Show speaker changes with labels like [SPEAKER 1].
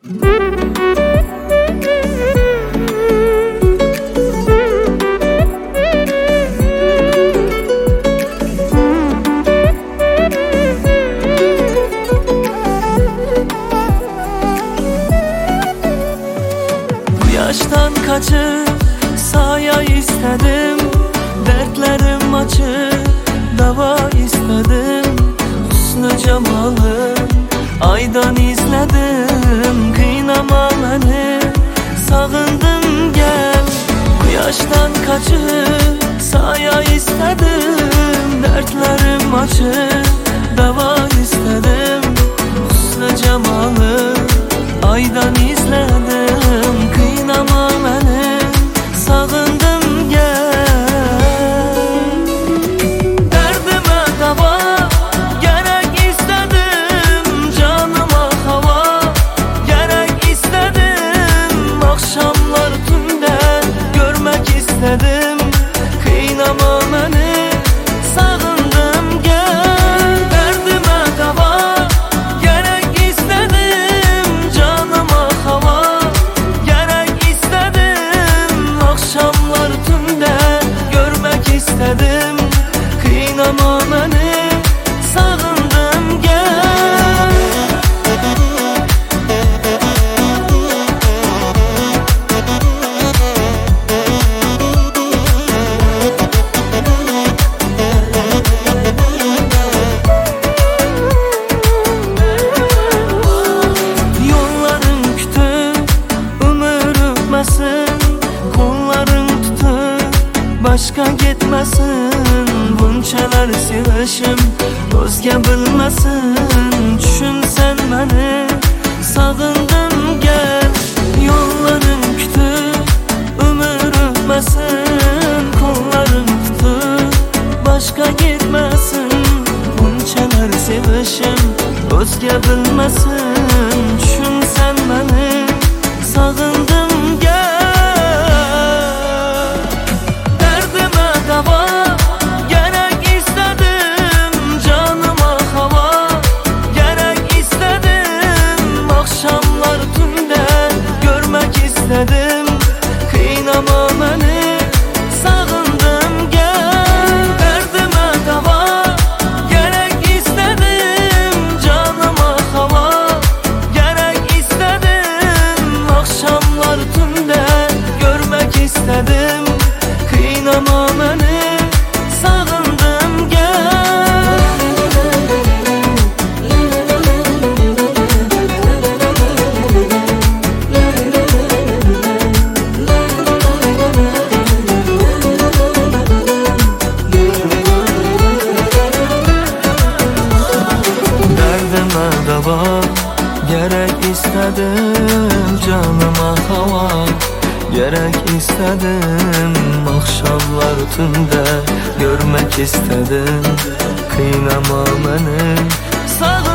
[SPEAKER 1] Yaştan kaçıp saya istedim, dertlerim açık dava istedim. Hüsnü cemalın aydan izledim, kıynama beni sağındım gel. Bu yaştan kaçıp saya istedim, dertlerim açık dava istedim. Hüsnü cemalın aydan izledim, kıynama beni sağındım gel. Derdime dava gerek istedim, canıma hava gerek istedim. Akşamlar tünde görmek istedim, kıynama beni sağındım gel. Derdime dava gerek istedim, canıma hava gerek istedim. Akşamlar tünde görmek istedim, kıynama beni sağındım gel. Yolların kütüp ömür öpmesin, kolların tutup başka gitmesin. Bunçalar sevişim özge bilmesin, düşünsen beni sağındım gel. Yolların kütüp ömür öpmesin, kolların tutup başka gitmesin. Bunçalar sevişim özge bilmesin, düşünsen beni sağındım gel. Derdime dava gerek istedim, canıma hava gerek istedim. Akşamlar tünde görmek istedim, kıynama beni sağındım gel. Derdime dava gerek istedim, canıma hava gerek istedim. Akşamlar tünde görmek istedim, kıynama beni sağındım gel. Derdime dava gerek istedim, canıma hava gerek istedim. Akşamlar tünde görmek istedim, kıynama beni sağındım.